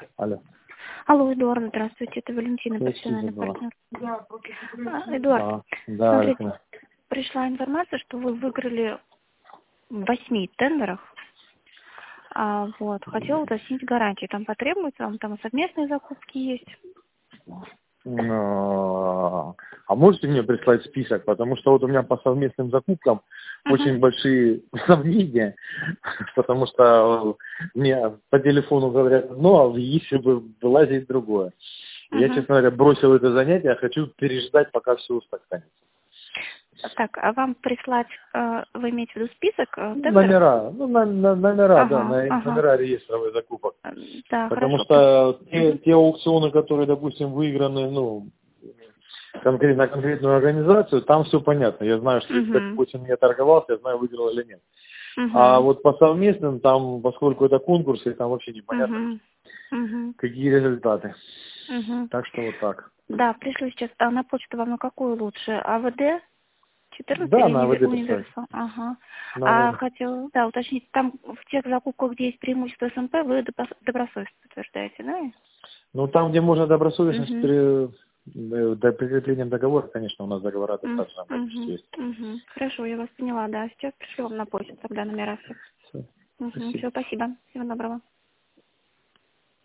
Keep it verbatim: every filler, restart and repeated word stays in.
Алло. Алло, Эдуард, здравствуйте, это Валентина, Я профессиональный чуть забыла. партнер. А, Эдуард, Да, да, смотрите, Валентина. пришла информация, что вы выиграли в восьми тендерах. А, вот, хотела уточнить гарантии. Там потребуется, вам там совместные закупки есть. Но... А можете мне прислать список? Потому что вот у меня по совместным закупкам Uh-huh. очень большие сомнения, потому что мне по телефону говорят одно, а если бы вылазит другое. Я, Uh-huh. честно говоря, бросил это занятие, хочу переждать, пока все устаканится. Так, а вам прислать, э, вы имеете в виду список э, тендеров? Номера, ну, на, на, номера, Ага, да, на, ага. номера реестровых закупок. Да, Потому хорошо. что те, те аукционы, которые, допустим, выиграны, ну, конкретно на конкретную организацию, там все понятно. Я знаю, что если, Uh-huh. допустим, я торговался, я знаю, выиграл или нет. Uh-huh. А вот по совместным, там, поскольку это конкурсы, там вообще непонятно, Uh-huh. Uh-huh. какие результаты. Uh-huh. Так что вот так. Да, пришлю сейчас. А на почту вам на какую лучше? АВД? четырнадцать Да, или на универ- АВД прислать. универсал? Ага. На А АВД. хотела, да, уточнить, там в тех закупках, где есть преимущество СМП, вы добро- добросовестно подтверждаете, да? Ну, там, где можно добросовестность Угу. при, э, до прикреплением договора, конечно, у нас договора достаточно количество Угу. есть. Угу. Хорошо, я вас поняла, да. Сейчас пришлю вам на почту тогда номера всех. Всё. Угу. Спасибо. Все, спасибо. Всего доброго.